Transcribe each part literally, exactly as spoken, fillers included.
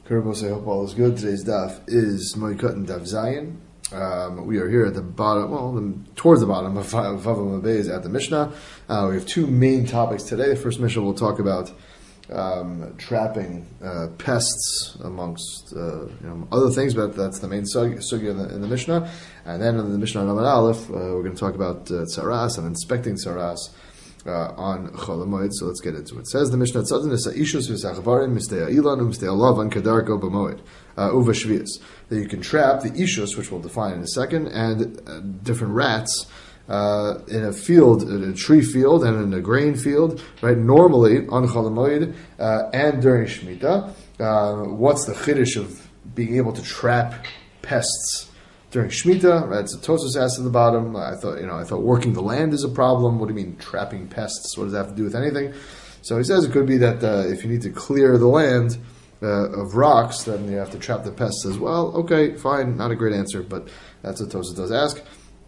Kerbos, I hope all is good. Today's daf is Moikot and Daf Zayin. Um, we are here at the bottom, well, the, towards the bottom of Vavam Abayz at the Mishnah. Uh, we have two main topics today. The first Mishnah will talk about um, trapping uh, pests amongst uh, you know, other things, but that's the main sugya in the, in the Mishnah. And then in the Mishnah Amud Aleph, uh, we're going to talk about uh, tzaras and inspecting tzaras Uh, on Chol HaMoed, so let's get into it. It says the Mishnah Tzadin is Ishus v'Sachavarim Mistei Ilan Umstei Alavan Kadarko B'Moed Uva Shvius. That you can trap the Ishus, which we'll define in a second, and uh, different rats uh, in a field, in a tree field, and in a grain field. Right, normally on Chol HaMoed uh, and during Shemitah. Uh, what's the chiddush of being able to trap pests during Shemitah? Right, so Tosfos asked at the bottom. I thought, you know, I thought working the land is a problem. What do you mean trapping pests? What does that have to do with anything? So he says it could be that uh, if you need to clear the land uh, of rocks, then you have to trap the pests as well. Okay, fine, not a great answer, but that's what Tosfos does ask.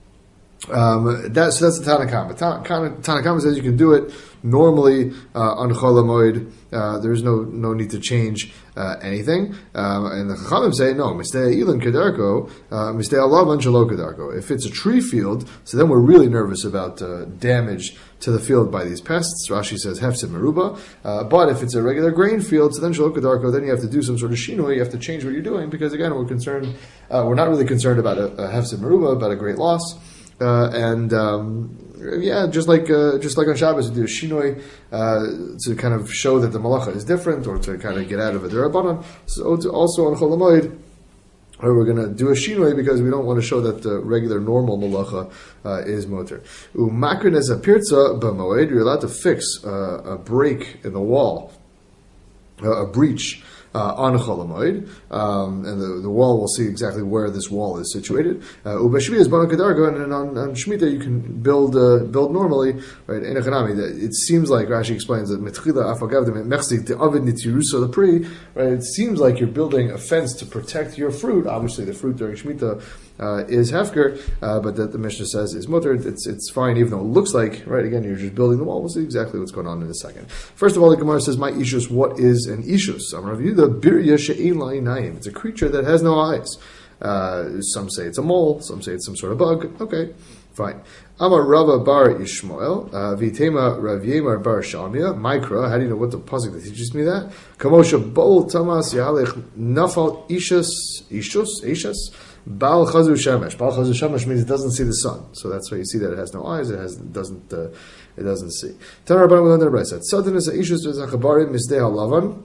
Um, that, so that's the Tanakama. Tanakama says you can do it normally uh, on Chol HaMoed. Uh, there's no no need to change uh, anything. Um, and the Chachamim say no. Mistei Ilan Kedarko, Mistei Alavan Shelo Kedarko. If it's a tree field, so then we're really nervous about uh, damage to the field by these pests. Rashi says Hefsid Meruba. Uh, but if it's a regular grain field, so then Shelo Kedarko, then you have to do some sort of shinoi. You have to change what you're doing because again, we're concerned. Uh, we're not really concerned about a, a Hefsid Meruba, about a great loss. Uh, and um, yeah, just like uh, just like on Shabbos, we do a shinoi uh, to kind of show that the malacha is different, or to kind of get out of a derabanan. So to also on Chol HaMoed, we're going to do a shinoi because we don't want to show that the regular normal malacha uh, is motor. Umakrin as a pirza b'moed, you're allowed to fix uh, a break in the wall, uh, a breach. Uh, on Chol HaMoed, um, and the, the wall, we'll see exactly where this wall is situated. Ubeshvi is Bana Kedarko, and on, on Shemitah you can build uh, build normally, right? In Echanami, it seems like Rashi explains that Metchila Afagavdim Mechzik the Avid Nitirusa the Pri, right? It seems like you're building a fence to protect your fruit. Obviously, the fruit during Shemitah uh, is hefker, uh, but that the Mishnah says is mutter. It's it's fine, even though it looks like, right? Again, you're just building the wall. We'll see exactly what's going on in a second. First of all, the Gemara says, "My ishus, what is an ishus?" I'm review the birya she'ein la'inayim. It's a creature that has no eyes. Uh, some say it's a mole. Some say it's some sort of bug. Okay, fine. Amar Rava bar Ishmael, Vitema Rav Yemar bar Shalmia, Mikra. How do you know what the pasuk that teaches me that? Kamosha bol tamas yalech nafal ishus ishus ishus bal chazu shemesh. Bal chazu shemesh means it doesn't see the sun, so that's why you see that it has no eyes. It has it doesn't uh, it doesn't see. Tanar Rabbanan will under Brayset. Sudden is a ishus to zachabarim misdei halavan.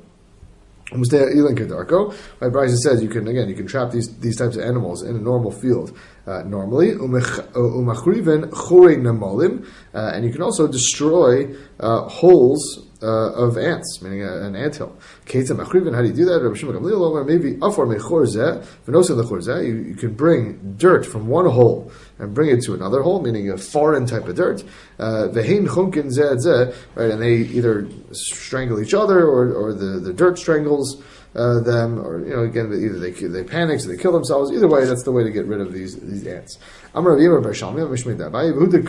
Right, Bryce says you can again you can trap these these types of animals in a normal field uh, normally, umachriven chorei namolim, and you can also destroy uh, holes uh, of ants, meaning a, an anthill. Keita machriven, how do you do that? Rabbi Shimon Gamliel Omer, maybe afar mechorze v'nosen lechorze. You you can bring dirt from one hole and bring it to another hole, meaning a foreign type of dirt. Vehein chunkin zeh zeh, right, and they either strangle each other, or or the, the dirt strangles uh, them, or you know, again, either they they panic, so they kill themselves. Either way, that's the way to get rid of these these ants. Amar Rav Yemar bar Shalmia mishmei dabai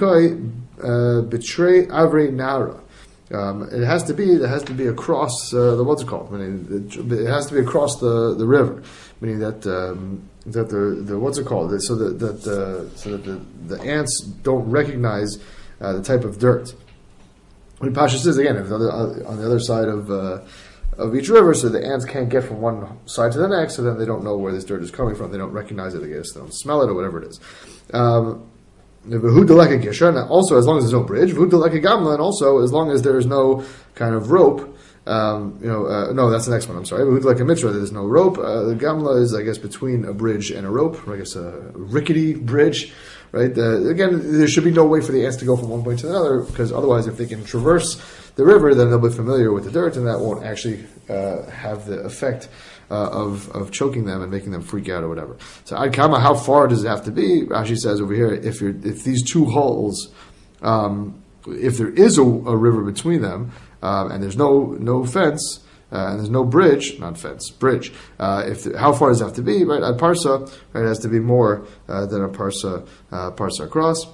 v'hu betray avrei nara. Um, it has to be. It has to be across uh, the what's it called? Meaning it, it has to be across the, the river. Meaning that um, that the, the what's it called? So that that uh, so that the, the ants don't recognize uh, the type of dirt. When Pasha says again, if the other, on the other side of uh, of each river, so the ants can't get from one side to the next. So then they don't know where this dirt is coming from. They don't recognize it. I guess they don't smell it or whatever it is. Um, And also, as long as there's no bridge, and also as long as there's no kind of rope, um, you know, uh, no, that's the next one. I'm sorry. There's no rope. Uh, the gamla is, I guess, between a bridge and a rope. I guess a rickety bridge, right? Uh, again, there should be no way for the ants to go from one point to another, because otherwise, if they can traverse the river, then they'll be familiar with the dirt, and that won't actually uh, have the effect Uh, of of choking them and making them freak out or whatever. So Adkama, how far does it have to be? Rashi says over here, if you're if these two holes, um, if there is a, a river between them, um, and there's no no fence, uh, and there's no bridge, not fence, bridge. Uh, if the, how far does it have to be? Right, at parsa, right, it has to be more uh, than a parsa uh, parsa across.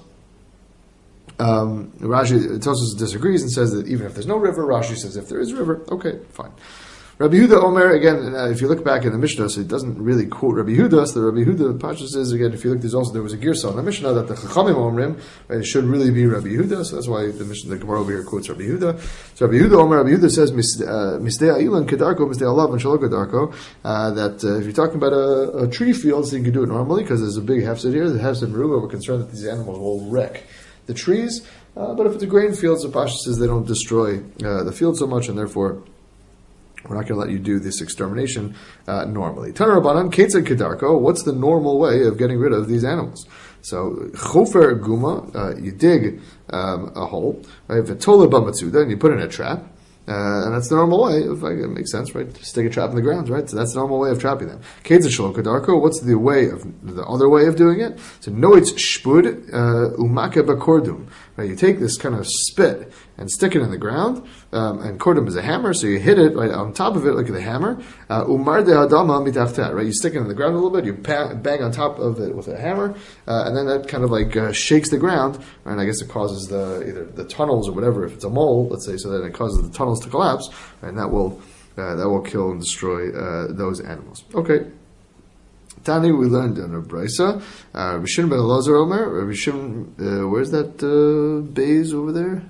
Um, Rashi Tosfos disagrees and says that even if there's no river, Rashi says if there is a river, okay, fine. Rabbi Yehuda Omer, again, uh, if you look back in the Mishnah, so it doesn't really quote Rabbi Yehuda, so the Rabbi Yehuda Pasha says, again, if you look, there's also, there was a Girsa on the Mishnah that the Chachamim Omrim, right, it should really be Rabbi Yehuda, so that's why the Mishnah, the Gemara over here quotes Rabbi Yehuda. So Rabbi Yehuda Omer, Rabbi Yehuda says, Misdei Ilan Kedarko, Misdei Alav, and Shalok Kedarko, uh, that uh, if you're talking about a, a tree field, so you can do it normally, because there's a big hefsid here, the hefsid Meruba, we're concerned that these animals will wreck the trees, uh, but if it's a grain field, so Pasha says they don't destroy uh, the field so much, and therefore, we're not going to let you do this extermination uh, normally. Tana Rabbanan, Ketzad Kedarko, what's the normal way of getting rid of these animals? So, Chofer Guma, uh, you dig um, a hole, right? V'tola Bamatsuda, and you put in a trap. Uh, and that's the normal way. If I, it makes sense, right? Just stick a trap in the ground, right? So that's the normal way of trapping them. Ketzad Shalom Kedarko, what's the way of the other way of doing it? So noitz shpud umake bakordum. Right? You take this kind of spit and stick it in the ground, um, and kordum is a hammer, so you hit it right on top of it like the hammer. Umar de hadama mitachta, right? You stick it in the ground a little bit, you bang on top of it with a hammer, uh, and then that kind of like uh, shakes the ground, right? And I guess it causes the either the tunnels or whatever. If it's a mole, let's say, so that it causes the tunnels to collapse, and that will uh, that will kill and destroy uh, those animals. Okay. Tani, we learned in a brisa. Uh, Rabbi Shimon ben Elazar Omer. Rabbi Shimon, uh, where's that uh, bays over there?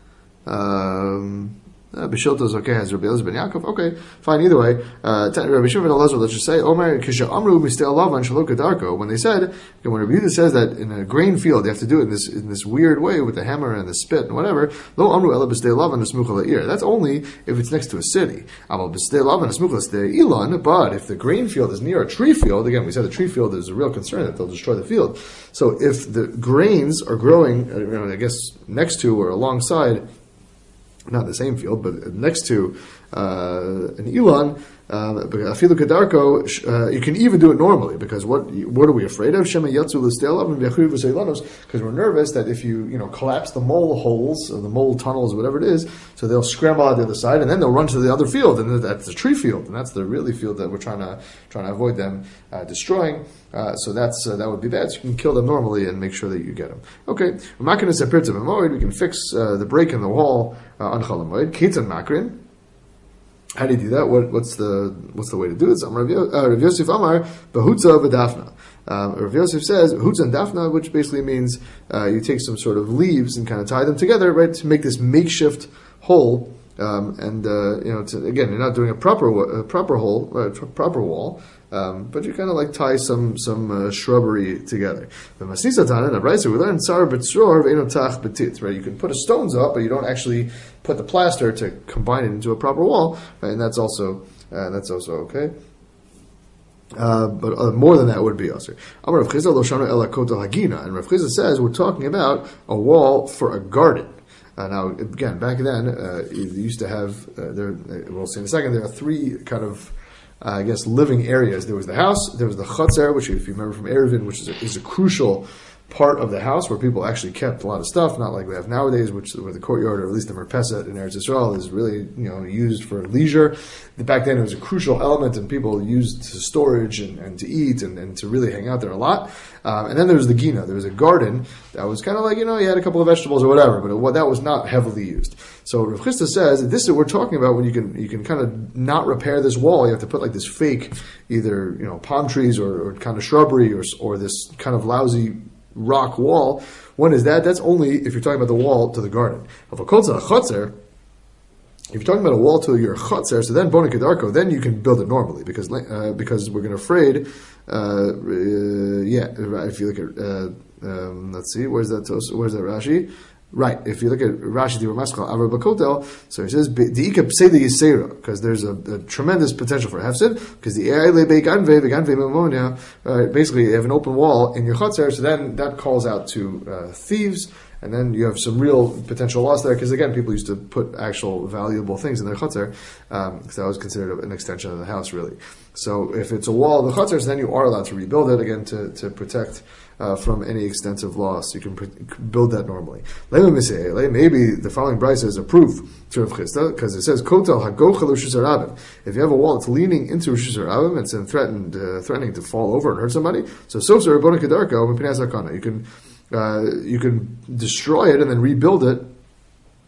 Um, uh, Bishiltos, okay, has Rabbi Elazar ben Yaakov. Okay, fine, either way. Uh, Rabbi Shimon ben Elazar, let's just say, Omer, Kisha Amru, Mistei Alavan, Shalok Kedarko. When they said, when Rabbi Yehuda says that in a grain field, you have to do it in this in this weird way with the hammer and the spit and whatever, Lo Amru Ela Bistei Alavan, Esmucha La'ir. That's only if it's next to a city. Amal Bistei Alavan, Esmucha La'ir Ilan, but if the grain field is near a tree field, again, we said the tree field is a real concern that they'll destroy the field. So if the grains are growing, you know, I guess, next to or alongside, not the same field, but next to uh, an Elon, Afilu Kedarko, uh, you can even do it normally, because what what are we afraid of? Because we're nervous that if you you know collapse the mole holes or the mole tunnels or whatever it is, so they'll scramble out the other side and then they'll run to the other field, and that's the tree field, and that's the really field that we're trying to trying to avoid them uh, destroying. Uh, so that's uh, that would be bad. So you can kill them normally and make sure that you get them. Okay, we're not going to separate them. We can fix uh, the break in the wall uh, on Chalamoid. Ketzad Makrin. How do you do that? What, what's the what's the way to do it? So, Rav Yosef Amar Behutza v'Dafna. Um, Rav Yosef says Hutza and Dafna, which basically means uh, you take some sort of leaves and kind of tie them together, right, to make this makeshift hole. Um, and uh, you know, to, again, you're not doing a proper a proper hole, uh, proper wall, um, but you kind of like tie some some uh, shrubbery together. The Masisa Tana and Abraisa, we learned Sar B'Tzor V'Enotach B'Tit, right? You can put a stones up, but you don't actually put the plaster to combine it into a proper wall, right? And that's also uh, that's also okay. Uh, but uh, more than that would be Asr. Amar Rav Chizda Lo Shanu Ela Kotel Hagina, and Rav Chizda says we're talking about a wall for a garden. Uh, now, again, back then, uh, you used to have, uh, there, we'll see in a second, there are three kind of, uh, I guess, living areas. There was the house, there was the chutzner, which, if you remember from Eruvin, which is a, is a crucial part of the house where people actually kept a lot of stuff, not like we have nowadays, which where the courtyard, or at least the merpeset in Eretz Yisrael, is really you know used for leisure. Back then, it was a crucial element, and people used to storage and, and to eat and, and to really hang out there a lot. Um, and then there was the gina. There was a garden that was kind of like, you know, you had a couple of vegetables or whatever, but it, that was not heavily used. So Rav Chisda says, this is what we're talking about when you can you can kind of not repair this wall. You have to put like this fake, either you know palm trees or, or kind of shrubbery or or this kind of lousy rock wall. When is that? That's only if you're talking about the wall to the garden. Of a kotza chotzer, if you're talking about a wall to your chotzer, so then bona kedarko, then you can build it normally because uh, because we're going to afraid. Uh, uh, yeah, if you look at uh, um, let's see, where's that? Where's that Rashi? Right, if you look at Rashi the Ramaskal Avar Bakotel, so he says Diika Pseda Yisera, because there's a, a tremendous potential for hefsid, because the Eile Beganve Beganve Mamonia, uh, basically you have an open wall in your chutzner, so then that calls out to uh, thieves, and then you have some real potential loss there, because again, people used to put actual valuable things in their chutzner, um, because that was considered an extension of the house, really. So if it's a wall of the chutzner, so then you are allowed to rebuild it again to, to protect Uh, from any extensive loss. You can pr- build that normally. Maybe the following brisa is a proof to Rav Chisda, because it says, Kotel hagochel Rosh Hashanah. If you have a wall that's leaning into Rosh Hashanah, it's threatened, uh, threatening to fall over and hurt somebody, so Sofsar Bona Kedarko, you can uh, you can destroy it and then rebuild it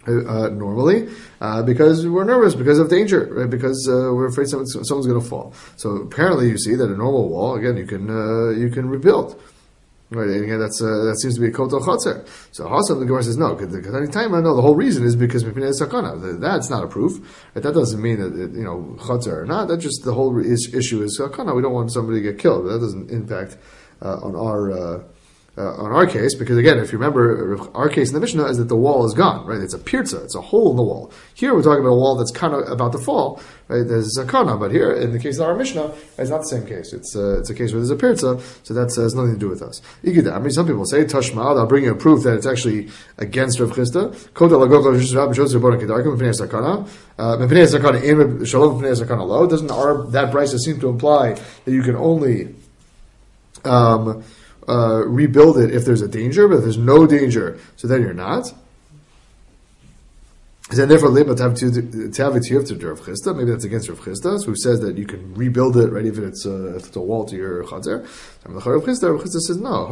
Uh, normally, uh, because we're nervous, because of danger, right? Because uh, we're afraid someone's, someone's going to fall. So apparently, you see that a normal wall, again, you can uh, you can rebuild. Right, and again, that's uh, that seems to be a kotel chotzer. So Hassam, the Gemara says no. Because any time I know the whole reason is because mipnei sakana. That's not a proof. Right? That doesn't mean that it, you know chotzer or not. That just the whole issue is sakana. We don't want somebody to get killed. But that doesn't impact uh, on our. Uh, Uh, on our case, because again, if you remember, our case in the Mishnah is that the wall is gone, right? It's a pirza, it's a hole in the wall. Here we're talking about a wall that's kind of about to fall, right? There's a kana, but here, in the case of our Mishnah, it's not the same case. It's uh, it's a case where there's a pirza, so that has nothing to do with us. I mean, some people say, Tashma'al, I'll bring you a proof that it's actually against Rav Chisda. Doesn't our, that brisa seem to imply that you can only um, Uh, rebuild it if there's a danger, but if there's no danger, so then you're not. And therefore, maybe that's against Rav Chisda, who says that you can rebuild it, right, if it's a, if it's a wall to your chazer. Rav Chisda says, no,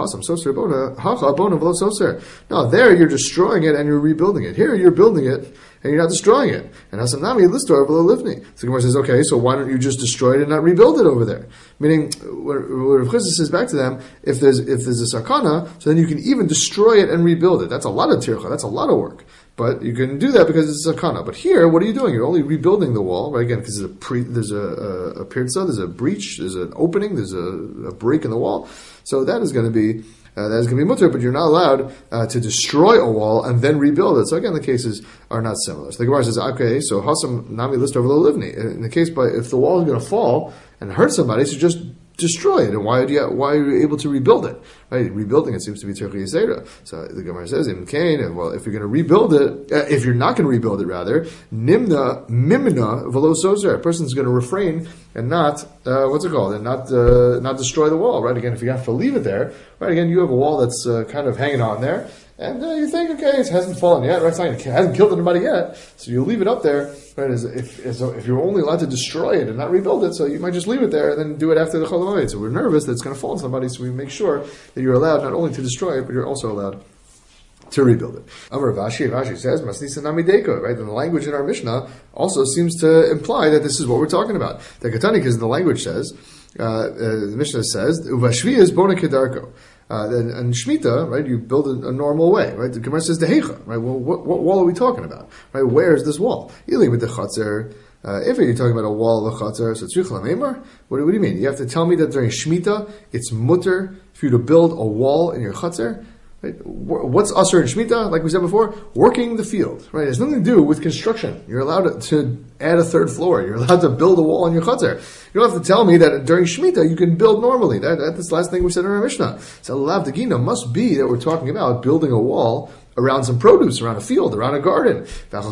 no, there you're destroying it and you're rebuilding it. Here you're building it and you're not destroying it. And Hasam Nami Listor below Livni. So Gemara says, okay, so why don't you just destroy it and not rebuild it over there? Meaning, what Rav Chisda says back to them, if there's if there's a sakana, so then you can even destroy it and rebuild it. That's a lot of tircha, that's a lot of work. But you can do that because it's a sakana. But here, what are you doing? You're only rebuilding the wall, right? Again, because there's a pre, there's a, a, a pirza, there's a breach, there's an opening, there's a, a break in the wall. So that is going to be uh, that is going to be mutter. But you're not allowed uh, to destroy a wall and then rebuild it. So again, the cases are not similar. So the Gemara says, okay, so hasam nami list over the livni. In the case, by if the wall is going to fall and hurt somebody, so just destroy it, and why do you, why are you able to rebuild it? Right, rebuilding it seems to be tzarich yisera. So the Gemara says in Cain, well, if you're going to rebuild it, uh, if you're not going to rebuild it, rather nimna mimna velo sozer. A person's going to refrain and not uh, what's it called, and not uh, not destroy the wall. Right, again, if you have to leave it there, right, again, you have a wall that's uh, kind of hanging on there. And uh, you think, okay, it hasn't fallen yet, right? It's not, it hasn't killed anybody yet, so you leave it up there, right? As if, as if you're only allowed to destroy it and not rebuild it, so you might just leave it there and then do it after the Chol Hamoed. So we're nervous that it's going to fall on somebody, so we make sure that you're allowed not only to destroy it, but you're also allowed to rebuild it. Amar Rashi, Rashi says, Masnisa Namideko, right? And the language in our Mishnah also seems to imply that this is what we're talking about. The Katani, because the language says, uh, uh, the Mishnah says, Uvashvi is bona kedarko. Uh, and, and Shemitah, right, you build it a normal way, right? The Gemara says, Dehecha, right? Well, what, what wall are we talking about? Right? Where is this wall? Ili with the Chatzar. Uh, if you're talking about a wall of a Chatzar, so Tzrich Lamemar, what, what do you mean? You have to tell me that during Shemitah, it's mutter for you to build a wall in your Chatzar? Right? What's Asr and Shemitah? Like we said before, working the field, right? It has nothing to do with construction. You're allowed to add a third floor. You're allowed to build a wall in your chutzner. You don't have to tell me that during Shemitah you can build normally. That, that's the last thing we said in our Mishnah. So Lav Degina must be that we're talking about building a wall around some produce, around a field, around a garden. And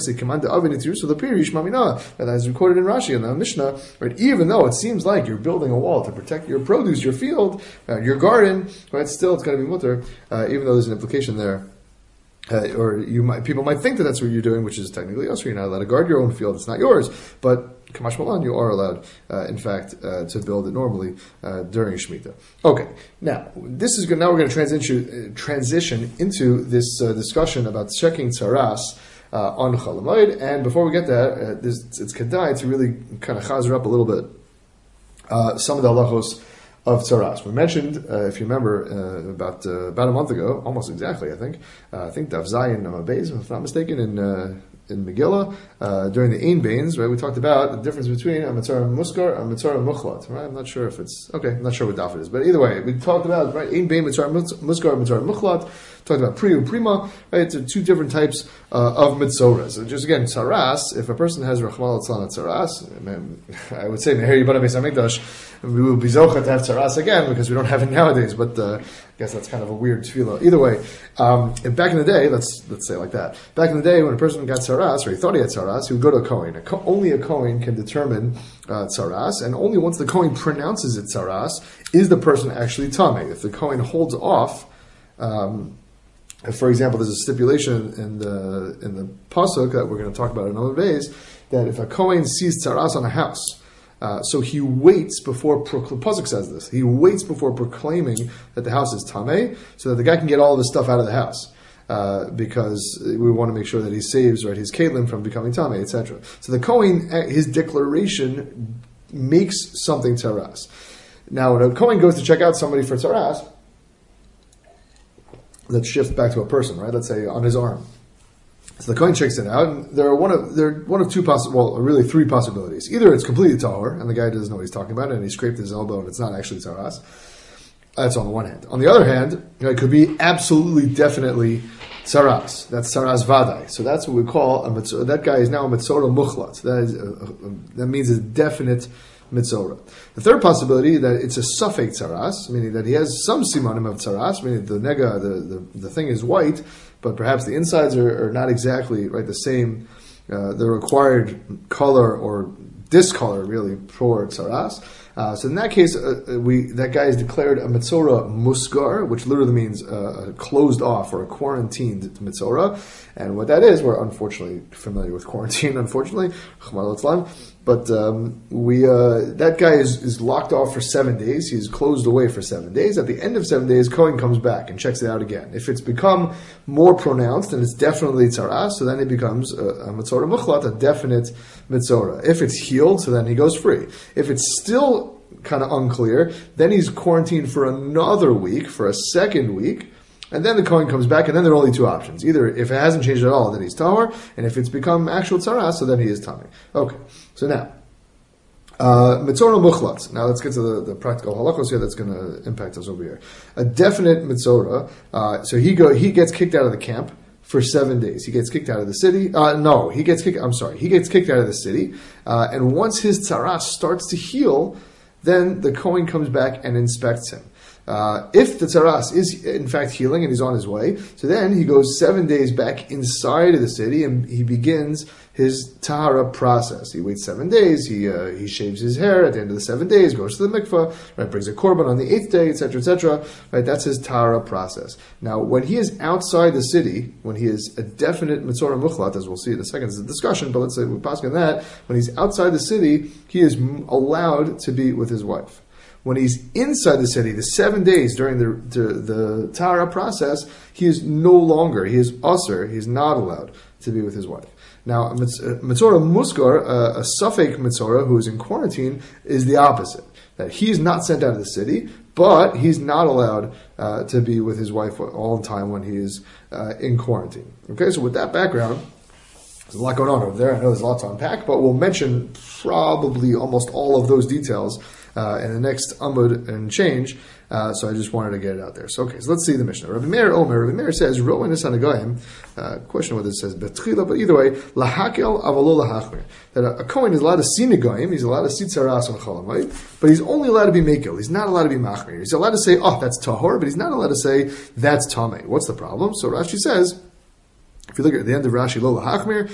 as recorded in Rashi and the Mishnah, right, even though it seems like you're building a wall to protect your produce, your field, uh, your garden, right, still it's going to be mutter, uh, even though there's an implication there. Uh, or you might, people might think that that's what you're doing, which is technically us. You're not allowed to guard your own field; it's not yours. But Kamash Malan, you are allowed, uh, in fact, uh, to build it normally uh, during Shemitah. Okay, now this is good. Now we're going to transition transition into this uh, discussion about checking tzaras uh, on Chol Hamoed. And before we get there, uh, it's kedai to really kind of chazer up a little bit uh, some of the halachos of tzaras. We mentioned, uh, if you remember, uh, about uh, about a month ago, almost exactly, I think. Uh, I think Daf Zayin Amabez, if I'm not mistaken, in uh, in Megillah, uh, during the Ein Bains, right? We talked about the difference between a Mitzvah Muskar and a Mitzvah Muchlat, right? I'm not sure if it's okay. I'm not sure what Daf it is, but either way, we talked about right Ein Bain Mitzvah Muskar and Mitzvah Muchlat. Talked about Priu Prima, right? It's two different types uh, of Mitzoras. So just again, tzaras. If a person has Rachmal Tzlan tzaras, I would say Meher Yibana Beis Hamikdash, we will be zocha to have tzaras again because we don't have it nowadays. But uh, I guess that's kind of a weird tefillah. Either way, um, back in the day, let's let's say it like that. Back in the day, when a person got tzaras or he thought he had tzaras, he would go to a kohen. A co- only a kohen can determine uh, tzaras, and only once the kohen pronounces it tzaras is the person actually tamei. If the kohen holds off. Um, For example, there's a stipulation in the in the pasuk that we're going to talk about in other days that if a kohen sees tzaras on a house, uh, so he waits before the pasuk says this. He waits before proclaiming that the house is tamei, so that the guy can get all of his stuff out of the house. uh, because we want to make sure that he saves, right, his Caitlin from becoming Tameh, et cetera. So the Kohen, his declaration makes something Tzaras. Now, when a Kohen goes to check out somebody for Tzaras, let's shift back to a person, right? Let's say on his arm. So the Kohen checks it out, and there are one of there are one of two possible, well, really three possibilities. Either it's completely tahor, and the guy doesn't know what he's talking about, and he scraped his elbow, and it's not actually Tzaras. That's on the one hand. On the other hand, it could be absolutely, definitely Tzaras. That's Tzaras Vadai. So that's what we call a mitzvah. That guy is now a Mitzorah Muchlat. That is a, a, that means a definite Mitzorah. The third possibility, that it's a Safek Tzaras, meaning that he has some simanim of Tzaras, meaning the nega, the, the, the thing is white, but perhaps the insides are, are not exactly right the same, uh, the required color or discolor really for Tzaras. Uh, so in that case, uh, we that guy is declared a Mitzorah Musgar, which literally means uh, closed off or a quarantined Mitzorah. And what that is, we're unfortunately familiar with quarantine, unfortunately. But um, we uh, that guy is, is locked off for seven days. He's closed away for seven days. At the end of seven days, Kohen comes back and checks it out again. If it's become more pronounced, and it's definitely Tzaras, so then it becomes a, a Mitzorah Muchlat, a definite Mitzorah. If it's healed, so then he goes free. If it's still kind of unclear, then he's quarantined for another week, for a second week, and then the Kohen comes back, and then there are only two options. Either if it hasn't changed at all, then he's Tahor, and if it's become actual Tzaras, so then he is Tameh. Okay, so now, uh, Mitzorah Muchlat. Now let's get to the, the practical halachos here that's going to impact us over here. A definite Mitzorah, uh, so he go he gets kicked out of the camp for seven days. He gets kicked out of the city. Uh, no, he gets kicked, I'm sorry, he gets kicked out of the city, uh, and once his Tzaras starts to heal, then the Kohen comes back and inspects him. Uh, if the Tzaras is in fact healing and he's on his way, so then he goes seven days back inside of the city and he begins his Tahara process. He waits seven days, he uh, he shaves his hair at the end of the seven days, goes to the mikvah, right, brings a korban on the eighth day, et cetera, et cetera. Right, that's his Tahara process. Now, when he is outside the city, when he is a definite Mitzorah Muchlat, as we'll see in a second, it's a discussion, but let's say we pass on that, when he's outside the city, he is allowed to be with his wife. When he's inside the city, the seven days during the the, the Tahara process, he is no longer, he is usher, he is not allowed to be with his wife. Now, Mitzorah Muskar, uh, a Safek Mitzorah who is in quarantine, is the opposite. That he's not sent out of the city, but he's not allowed uh, to be with his wife all the time when he is uh, in quarantine. Okay, so with that background, there's a lot going on over there. I know there's a lot to unpack, but we'll mention probably almost all of those details uh, in the next Amud and change. Uh, so I just wanted to get it out there. So okay, so let's see the Mishnah. Rabbi Meir Omer. Rabbi Meir says, "Ro'en esanagayim." Uh, question whether it says betchila, but either way, lahakel avalo lahachmir. That a, a Kohen is allowed to see negayim. He's allowed to see tzaras on cholamayit, but he's only allowed to be mekel. He's not allowed to be machmir. He's allowed to say, "Oh, that's tahor," but he's not allowed to say that's tameh. What's the problem? So Rashi says, if you look at the end of Rashi, lo lahachmir,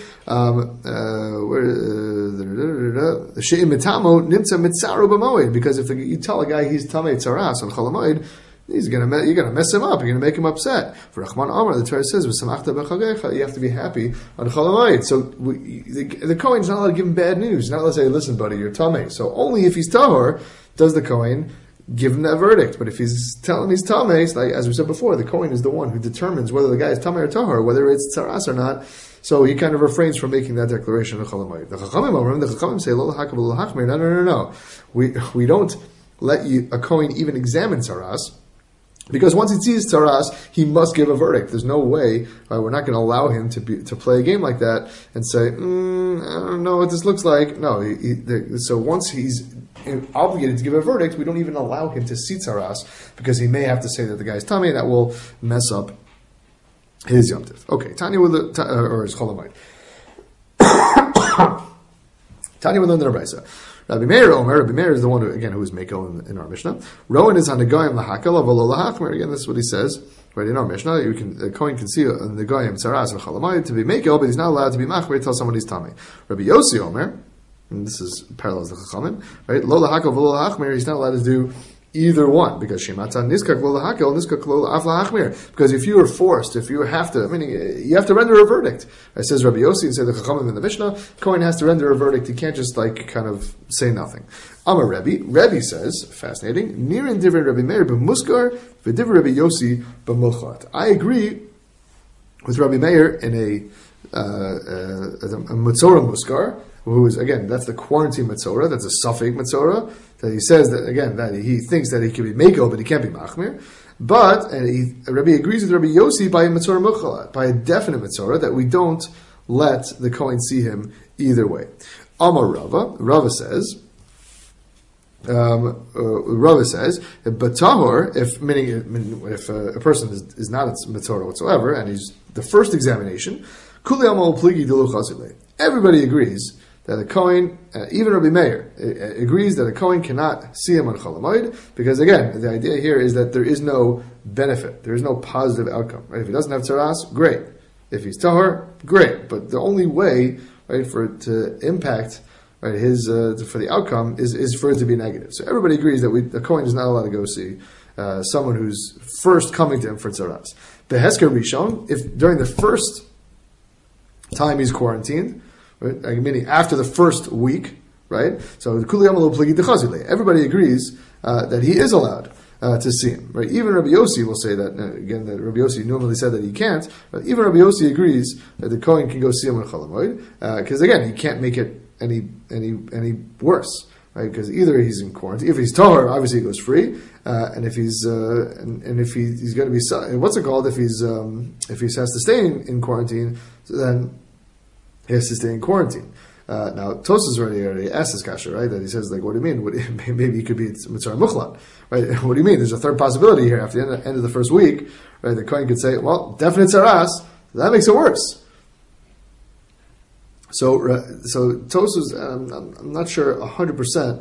she'im mitamo nimtza mitzaru b'moed, because if you tell a guy he's tamei tzaras on cholamoid, he's gonna you're gonna mess him up. You're gonna make him upset. For Rachman Amar, the Torah says, "V'samachta b'chagecha," you have to be happy on cholamoid. So we, the, the Kohen's not allowed to give him bad news. He's not allowed to say, "Listen, buddy, you're tamei." So only if he's tahor does the Kohen give him that verdict. But if he's telling he's tamei, like as we said before, the Kohen is the one who determines whether the guy is tamei or tahor, whether it's tzaras or not. So he kind of refrains from making that declaration of cholamayit. The Chachamim, the Chachamim say, "Lo lahakav lo lahachmir." No, no, no, no. We we don't let you a Kohen even examine tzaras, because once he sees tzaras, he must give a verdict. There's no way uh, we're not going to allow him to be, to play a game like that and say, mm, "I don't know what this looks like." No. He, he, the, so once he's obligated to give a verdict, we don't even allow him to see tzaras, because he may have to say that the guy's tummy, and that will mess up his Yom Tiv. Okay, Tanya with the, uh, or his Cholamayit. Tanya with the Rabbisa. Rabbi Meir Omer, Rabbi Meir is the one who, again, who is Mekel in, in our Mishnah. Rowan is on the Goyim Lahakel of Alo Lahachmer. Again, this is what he says. Right, in our Mishnah, you can, the Kohen can see on the Goyim Tzaras and Cholamayit to be Mekel, but he's not allowed to be Machmer until someone is Tamei. Rabbi Yossi Omer, and this is parallels the Chachamim, right? Lo Lahakel V'lo Lahachmer, he's not allowed to do either one, because Shematan Niskak Lo Lahakel, Niskak Lo Af Lahachmer. Because if you are forced, if you have to, I mean, you have to render a verdict. It says Rabbi Yossi, and says the Chachamim in the Mishnah, Kohen has to render a verdict. He can't just like kind of say nothing. Amar Rebbe, Rebbe says, fascinating, Nirin Divrei Rabbi Meir b'muskar, v'divrei Rabbi Yossi b'muchlat. I agree with Rabbi Meir in a, uh, uh, a Matzorah Muskar, who is, again, that's the quarantine Matzorah, that's a Safek Matzorah, that he says that, again, that he thinks that he can be Meko, but he can't be Machmir. But, and he, Rabbi agrees with Rabbi Yossi by a Matzorah Muchalat, by a definite Matzorah, that we don't let the Kohen see him either way. Amar Rava, Rava says, um, uh, Rava says, Batahor, if, meaning, if uh, a person is, is not a Matzorah whatsoever, and he's the first examination, Kuli Amal Pligi Dilu Chazile. Everybody agrees that a Kohen, uh, even Rabbi Meir, uh, agrees that a Kohen cannot see him on Chol Hamoed, because again, the idea here is that there is no benefit, there is no positive outcome. Right? If he doesn't have tzaras, great. If he's tahor, great. But the only way, right, for it to impact, right, his uh, for the outcome is, is for it to be negative. So everybody agrees that we, the Kohen is not allowed to go see uh, someone who's first coming to him for tzaras. Behesker Rishon, if during the first time he's quarantined, right, meaning after the first week, right? So everybody agrees uh, that he is allowed uh, to see him, right? Even Rabbi Yossi will say that, uh, again, that Rabbi Yossi normally said that he can't, but even Rabbi Yossi agrees that the Kohen can go see him on Chol Hamoed, because uh, again, he can't make it any any any worse, right? Because either he's in quarantine, if he's tahor, obviously he goes free, uh, and if he's uh, and, and if he, he's going to be, what's it called? If he's um, if he has to stay in, in quarantine, so then he has to stay in quarantine. Uh, now, Tosas already already asked this kasha, right? That he says, like, what do you mean? What, maybe it could be Mitzvah Muchlat, right? What do you mean? There's a third possibility here. After the end, end of the first week, right? The Kohen could say, well, definite tzaras, that makes it worse. So, uh, so Tosas, um, I'm, I'm not sure a hundred percent.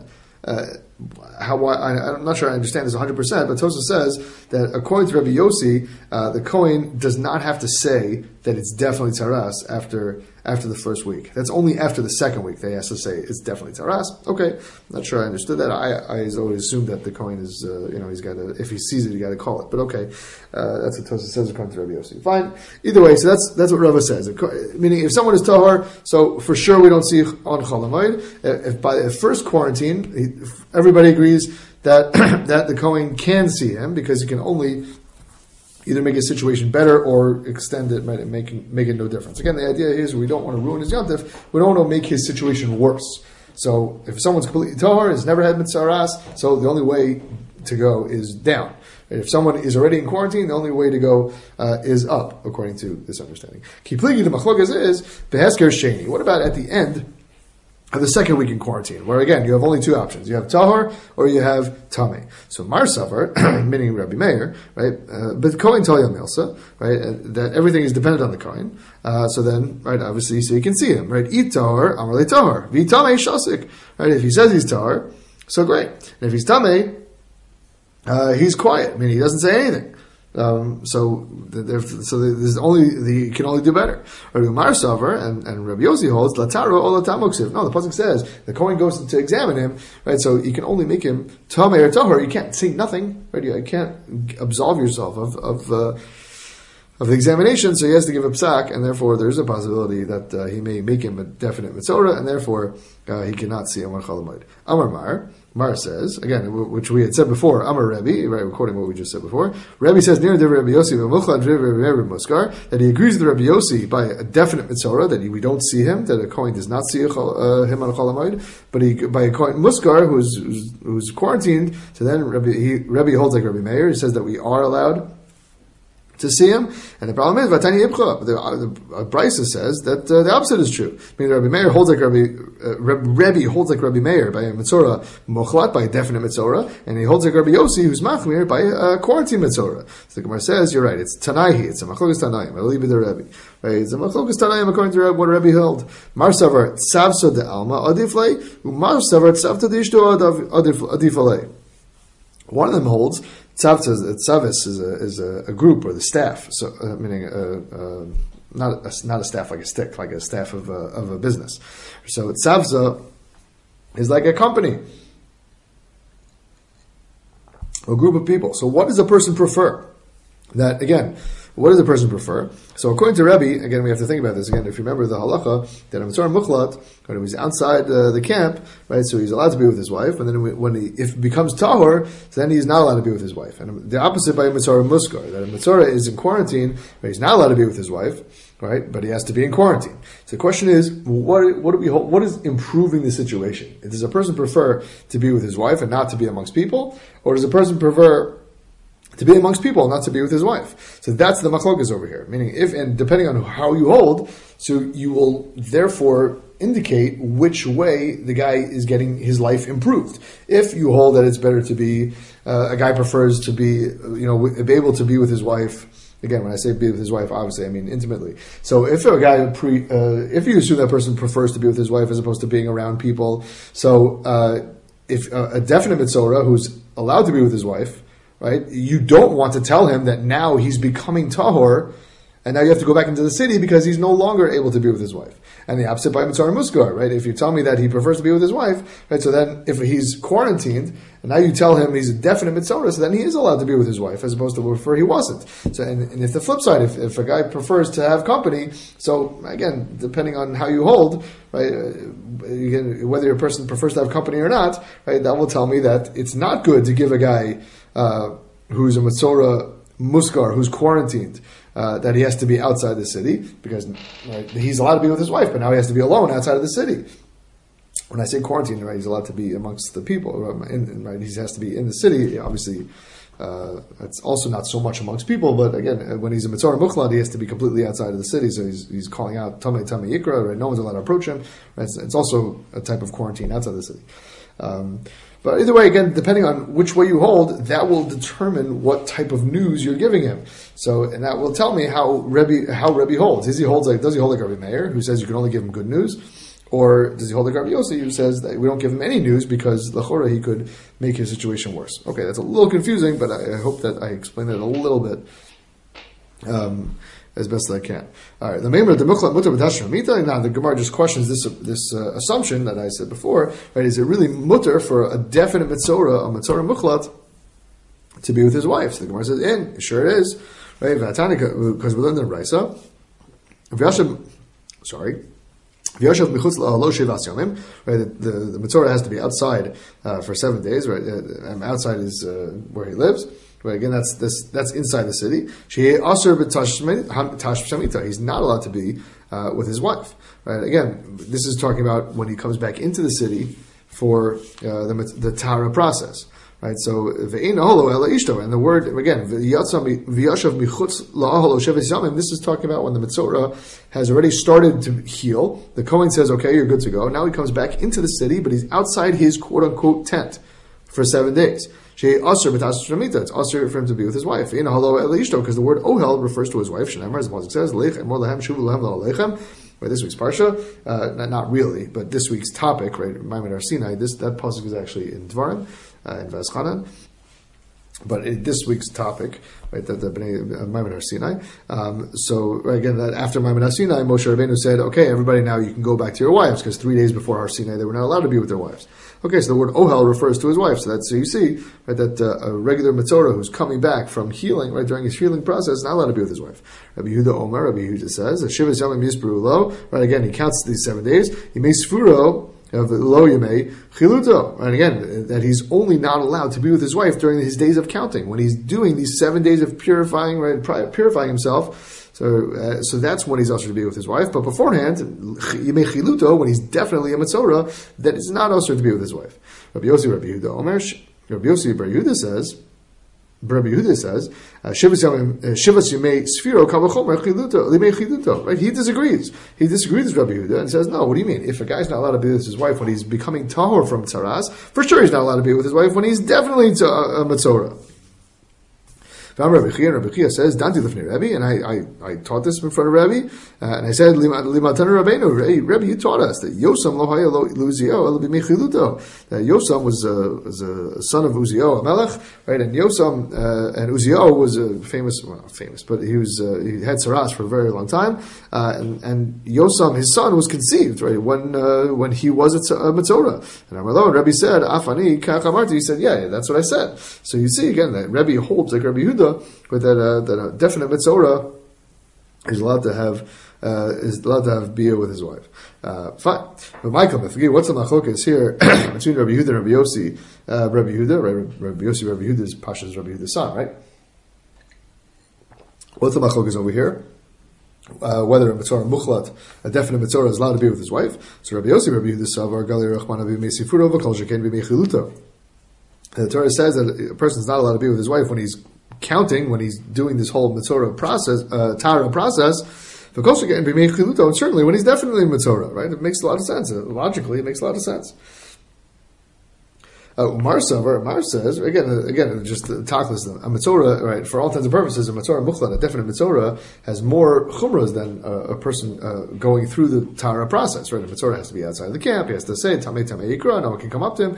How I, I'm not sure I understand this one hundred percent, but Tosas says that according to Rabbi Yossi, uh, the Kohen does not have to say that it's definitely tzaras after after the first week. That's only after the second week they have to say it's definitely tzaras. Okay, not sure I understood that. I, I always assumed that the Kohen is, uh, you know, he's got to, if he sees it, he got to call it. But okay, uh, that's what Tosas says according to Rabbi Yossi. Fine. Either way, so that's that's what Rava says. Meaning, if someone is tahor, so for sure we don't see on Chol Hamoed. If by the first quarantine, he, everybody agrees that that the Kohen can see him because he can only either make his situation better or extend it, make, make it no difference. Again, the idea is we don't want to ruin his yontif, we don't want to make his situation worse. So if someone's completely tahor, has never had mitzaras, so the only way to go is down. If someone is already in quarantine, the only way to go uh, is up, according to this understanding. Kipligi, the machlokas is behesker sheni. What about at the end of the second week in quarantine, where again you have only two options: you have tahor or you have tameh. So Mar Savar, meaning Rabbi Meir, right? Uh, but Kohen Talia Milsa, right? Uh, that everything is dependent on the Kohen. Uh, so then, right? Obviously, so you can see him, right? Eat tahor, amarle tahor, v'tameh shasik, right? If he says he's tahor, so great. And if he's tameh, uh, he's quiet. I mean, he doesn't say anything. Um, so, so there's only the, you can only do better. Rabbi Mar Savar and, and Rabbi Yossi holds lataro o latamoksiv. No, the pasuk says the Kohen goes to examine him, right? So you can only make him tameh or tahor. You can't say nothing, right? You can't absolve yourself of of uh, of the examination. So he has to give a psak, and therefore there's a possibility that uh, he may make him a definite mitzorah, and therefore uh, he cannot see him on Chol Hamoed. Amar Mar. Mar says, again, which we had said before, Amar Rebbe, right, quoting what we just said before, Rebbe says, near the Rabbi Yossi, that he agrees with Rabbi Yossi by a definite mitzorah, that he, we don't see him, that a Kohen does not see a, uh, him on a Chol Hamoed, but he, by a Kohen Muskar, who's, who's, who's quarantined, so then Rebbe, he, Rebbe holds like Rabbi Meir, he says that we are allowed to see him, and the problem is Vatani Ibcha. The, uh, the uh, Brisa says that uh, the opposite is true. I mean, Rabbi Meir holds like Rabbi uh, Rebbe holds like Rabbi Meir by a mitzorah mochlat, by a definite mitzorah, and he holds like Rabbi Yossi, who's machmir, by a quarantine mitzorah. So the Gemara says, you're right. It's Tanaihi. It's a machlokas Tanaim. I'll leave it to Rebbe. Right? It's a machlokas Tanaim according to what Rebbe held. Mar Savar tzavso de alma adiflei, u'mar Savar tzavta de ishto adiflei. One of them holds. Tzavis is a is a, a group or the staff, so uh, meaning uh, uh, not a, not a staff like a stick, like a staff of a, of a business. So tzavza is like a company, a group of people. So what does a person prefer? That again, What does a person prefer? So according to Rebbe, again, we have to think about this again. If you remember the halacha, that a Mitzvah Mukhlat, when he was outside uh, the camp, right, so he's allowed to be with his wife, and then when he, if it becomes Tahor, so then he's not allowed to be with his wife. And the opposite by a Mitzvah Muskar, that a Mitzvah is in quarantine, but he's not allowed to be with his wife, right, but he has to be in quarantine. So the question is, what, what do we hold, what is improving the situation? Does a person prefer to be with his wife and not to be amongst people, or does a person prefer to be amongst people, not to be with his wife? So that's the machlokas over here. Meaning, if and depending on how you hold, so you will therefore indicate which way the guy is getting his life improved. If you hold that it's better to be, uh, a guy prefers to be, you know, be able to be with his wife. Again, when I say be with his wife, obviously I mean intimately. So if a guy, pre, uh, if you assume that person prefers to be with his wife as opposed to being around people, so uh, if uh, a definite mitzorah who's allowed to be with his wife, right, you don't want to tell him that now he's becoming tahor, and now you have to go back into the city because he's no longer able to be with his wife. And the opposite by Mitzvah Muskar, right? If you tell me that he prefers to be with his wife, right, so then if he's quarantined, and now you tell him he's a definite Mitzvah, so then he is allowed to be with his wife, as opposed to before he wasn't. So, and, and if the flip side, if, if a guy prefers to have company, so again, depending on how you hold, right, uh, again, whether a person prefers to have company or not, right, that will tell me that it's not good to give a guy uh, who's a Mitzvah Muskar, who's quarantined, Uh, that he has to be outside the city, because right, he's allowed to be with his wife, but now he has to be alone outside of the city. When I say quarantine, right, he's allowed to be amongst the people, right, right, he has to be in the city, obviously. Uh, it's also not so much amongst people, but again, when he's a Mitzvah Mukhlat, he has to be completely outside of the city, so he's, he's calling out Tamei Tamei Yikra, right, no one's allowed to approach him, right, it's, it's also a type of quarantine outside the city. Um, But either way, again, depending on which way you hold, that will determine what type of news you're giving him. So, and that will tell me how Rebbe, how Rebbe holds. Is he holds like, does he hold like Rebbe Meir, who says you can only give him good news? Or does he hold like Rebbe Yossi, who says that we don't give him any news because l'chora he could make his situation worse? Okay, that's a little confusing, but I, I hope that I explained it a little bit. Um, as best as I can. All right, the Meimer the Mukhlat Mutar B'Tashra Mita. Now the Gemara just questions this this uh, assumption that I said before. Right? Is it really mutar for a definite mitzora, a mitzora Mukhlat, to be with his wife? So the Gemara says, "In sure it is." Right? Because we learned in Raisa. Sorry. Right, the, the, the mitzora has to be outside uh, for seven days. Right, and outside is uh, where he lives. Right, again, that's this, that's inside the city. He's not allowed to be uh, with his wife. Right, again, this is talking about when he comes back into the city for uh, the the Tara process. Right, so and the word again, this is talking about when the mitzora has already started to heal. The Kohen says, "Okay, you're good to go." Now he comes back into the city, but he's outside his quote unquote tent for seven days. It's also for him to be with his wife. Because the word ohel refers to his wife. Shneimar, as Moses says, right, this week's parsha, uh, not, not really, but this week's topic, right, Maimon Har Sinai, this that pasuk is actually in Dvarim, uh, in Vazchanan. But it, this week's topic, right, that the Bnei uh, Maimon Har Sinai. Um, so right, again, that after Maimon Har Sinai, Moshe Rabbeinu said, "Okay, everybody, now you can go back to your wives," because three days before Har Sinai, they were not allowed to be with their wives. Okay, so the word ohel refers to his wife. So that's so you see, right, that uh, a regular mitzora who's coming back from healing, right, during his healing process, is not allowed to be with his wife. Rabbi Yehuda Omer, Rabbi Yehuda says, "Shivas yamim yisperu lo." Right, again, he counts these seven days. Yimei sfuro of lo yimei chiluto. And again, that he's only not allowed to be with his wife during his days of counting when he's doing these seven days of purifying, right, purifying himself. So, uh, so that's when he's also to be with his wife. But beforehand, Yimei Chiluto, when he's definitely a Mitzora, that is not also to be with his wife. Rabbi Yossi, Rabbi Yehuda Omer, Rabbi Yossi, Rabbi Yehuda says, Rabbi Yehuda says, Shivas Yimei Sfiro Kavachomer Chiluto, Limei Chiluto. Right? He disagrees. He disagrees with Rabbi Yehuda and says, no, what do you mean? If a guy's not allowed to be with his wife when he's becoming Tahor from Tzaras, for sure he's not allowed to be with his wife when he's definitely a Mitzora. Rabbi Chia, Rabbi Chia says, "Danti lifnei Rebbe," and I, I, I taught this in front of Rebbe, uh, and I said, "Limatan Rabbeinu, hey, Rebbe, you taught us that Yosam lo haya lo Uzio el b'mechiluto." That Yosam was a, was a son of Uzio, a melech, right? And Yosam uh, and Uzio was a famous, well, not famous, but he was uh, he had saras for a very long time, uh, and, and Yosam, his son, was conceived right when uh, when he was a Mitzora. And Amalon, Rebbe said, "Afani kach amarti." He said, "Yeah, yeah, that's what I said." So you see again that Rebbe holds like Rebbe Yehuda, Yehuda, but that uh, that a definite mitzora is allowed to have uh, is allowed to have bia with his wife. Uh, fine, but Michael, what's the machlokas here between Rabbi Yehuda and Rabbi Yossi? Uh, Rabbi Yehuda, right? Rabbi Yossi, Rabbi Yehuda is Pasha's Rabbi Yehuda's son, right? What's the machlokas over here? Uh, whether a mitzvah muchlat, a definite mitzvah, is allowed to be with his wife. So Rabbi Yossi, Rabbi Yehuda Savar Gali Rachman Avi Mesifuro V'Kol Sheken B'Mechiluto. The Torah says that a person is not allowed to be with his wife when he's counting, when he's doing this whole mitzvah process, uh, tara process. V'Kol Sheken B'Mechiluto, and certainly when he's definitely mitzvah, right? It makes a lot of sense. Logically, it makes a lot of sense. Uh, Umar Savar, Umar says, again, again, just the talkless, a Mitzorah, right, for all intents and purposes, a Mitzorah Mukhlat, a definite Mitzorah, has more chumras than uh, a person uh, going through the Tara process, right? A Mitzorah has to be outside of the camp, he has to say, Tamei Tamei Yikra, no one can come up to him.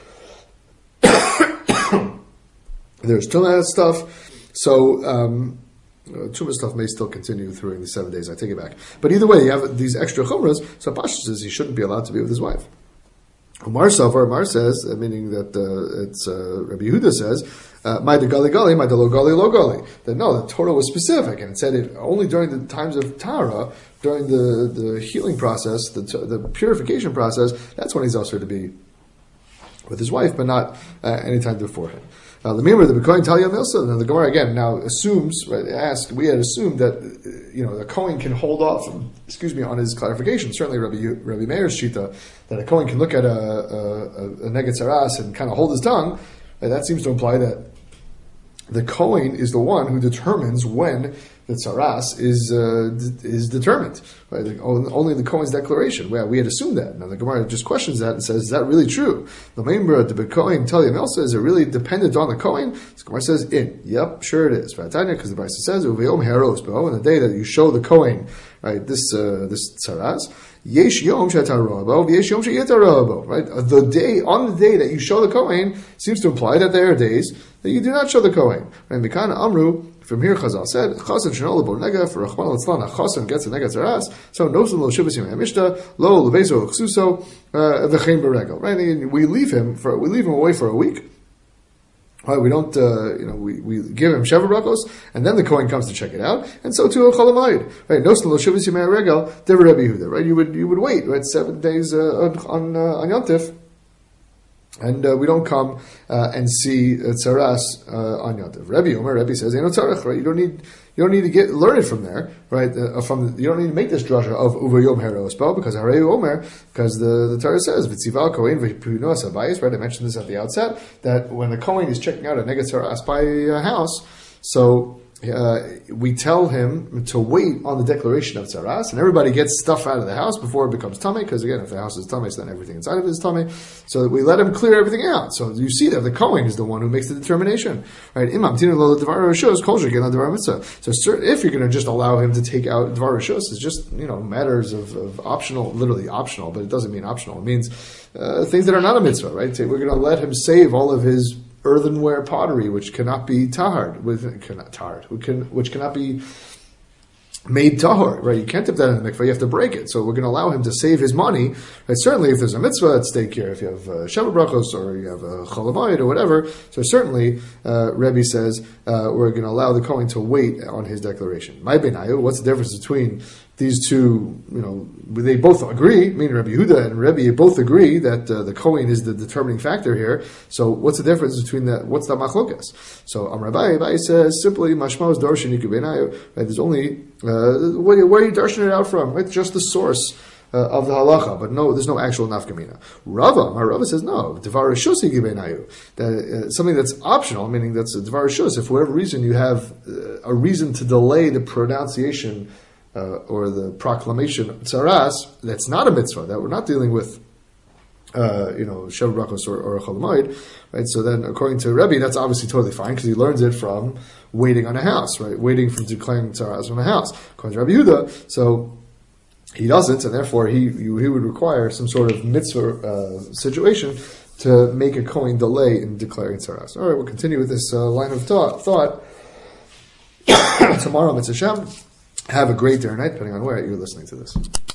There's Tumah stuff, so, um, Uh, Tumah stuff may still continue through the seven days, I take it back. But either way, you have these extra chumras, so Pasha says he shouldn't be allowed to be with his wife. Umar Savar, Umar says, uh, meaning that uh, it's uh, Rabbi Yehuda says, "My de gali gali, my de lo gali lo gali." That no, the Torah was specific, and it said it only during the times of Tara, during the, the healing process, the the purification process. That's when he's also to be with his wife, but not uh, any time beforehand. Now, the Mimra, the Kohen Talia Milsa, and the Gemara again now assumes, right, asked, we had assumed that, you know, the Kohen can hold off, excuse me, on his clarification. Certainly Rabbi, Rabbi Meir's Shita, that a Kohen can look at a, a, a Neged Saras and kind of hold his tongue, and that seems to imply that the Kohen is the one who determines when the Tsaras is uh, d- is determined. Right? The, only the Kohen's declaration. Well, we had assumed that. Now the Gemara just questions that and says, is that really true? The member of the Kohen tell you Melsa, is it really dependent on the Kohen? The Gemara says, in. Yep, sure it is. Because the Brisa says, Uvayom Heros, but on the day that you show the Kohen, right, this uh, this Tsaras, Yesh Yom Shetarabo, Yesh Yom Sheyetarabo, right? The day, on the day that you show the Kohen, seems to imply that there are days that you do not show the Kohen. Right? Mikana Amru, from here Chazal said, Chasan Shenol Lebo Nega, for Rachman Litzlan, Chasan gets a Nega Zaras, so Nosun Lo Shibasim HaMishta, Lo Lebeso Chsuso, V'chein Beregel. Right? And we leave him for, we leave him away for a week. Right, we don't, uh, you know, we, we give him Sheva Brakos, and then the Kohen comes to check it out, and so too a Cholamayid. Right, Nosan Lo Shivas Yimei Regel, Devar Rabbi Yehuda. Right, you would, you would wait, right, seven days, uh, on, on, uh, on Yom Tif, and uh, we don't come uh, and see uh, Tzaras uh, on Yom Tov. Rabbi Omer, Rabbi says, "Ain't no tzarech, right? You don't need, you don't need to get learn it from there, right? Uh, from you don't need to make this drasha of Uvayom Herospo because Harei Omer, because the the Torah says V'tzival Kohen v'Pinos Habayis, right? I mentioned this at the outset that when the Kohen is checking out a Neged Tzaras by a house, so. Uh, we tell him to wait on the declaration of Tzaras, and everybody gets stuff out of the house before it becomes Tameh, because again, if the house is Tameh, then everything inside of it is Tameh, so we let him clear everything out. So you see that the Kohen is the one who makes the determination. Right? Imam Tinu Lo Devar Rishos, Kol Sheken Devar Mitzvah. So if you're going to just allow him to take out Devar Rishos, it's just, you know, matters of, of optional, literally optional, but it doesn't mean optional. It means uh, things that are not a mitzvah, right? So we're going to let him save all of his earthenware pottery, which cannot be tahared, with cannot tahared, which, can, which cannot be made tahor, right? You can't dip that in the mikveh, you have to break it. So we're going to allow him to save his money, right? Certainly if there's a mitzvah at stake here, if you have uh, Sheva Brachos or you have a Cholamayid or whatever, so certainly, uh, Rebbe says, uh, we're going to allow the Kohen to wait on his declaration. My benayu, what's the difference between these two, you know, they both agree, meaning Rabbi Yehuda and Rebbe both agree that uh, the Kohen is the determining factor here. So what's the difference between that? What's the machlokas? So Amar Abaye, Abaye says simply mashmaos darshan yikubenayu. Right? There's only uh, where, where are you darshan it out from? Right? Just the source uh, of the halacha, but no, there's no actual nafkamina. Rava, my Rava says no. Devar rishus yikubenayu. That uh, something that's optional, meaning that's a devar rishus. If for whatever reason you have uh, a reason to delay the pronunciation. Uh, or the proclamation of Tzaras, that's not a mitzvah, that we're not dealing with, uh, you know, Sheva Brachos or, or a Cholamayid, right? So then, according to Rebbe, that's obviously totally fine, because he learns it from waiting on a house, right? Waiting from declaring Tzaras on a house. According to Rabbi Yehuda, so he doesn't, and therefore he he would require some sort of mitzvah uh, situation to make a Kohen delay in declaring Tzaras. All right, we'll continue with this uh, line of thought. thought. Tomorrow, Mitzvah Shem. Have a great day or night, depending on where you're listening to this.